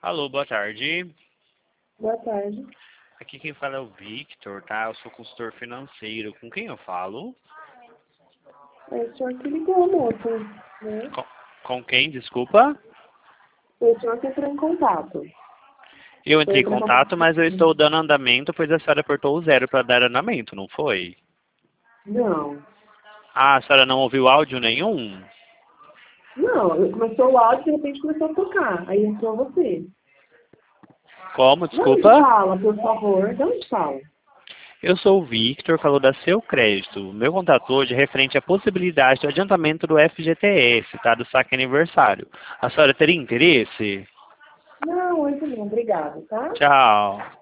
Alô, boa tarde. Boa tarde. Aqui quem fala é o Victor, tá? Eu sou consultor financeiro. Com quem eu falo? É o senhor que ligou, moço, né? Com, com quem, desculpa? Foi o senhor que entrou em contato. Eu Foi entrei em para contato. contato, mas eu estou dando andamento, pois a senhora apertou o 0 para dar andamento, não foi? Não. Ah, a senhora não ouviu áudio nenhum? Não, começou o áudio e de repente começou a tocar. Aí entrou você. Como, De onde desculpa? fala, por favor? De onde fala? Eu sou o Victor, falou da Seu Crédito. Meu contato hoje é referente à possibilidade do adiantamento do FGTS, tá? Do saque aniversário. A senhora teria interesse? Não, hoje não. Obrigada, tá? Tchau.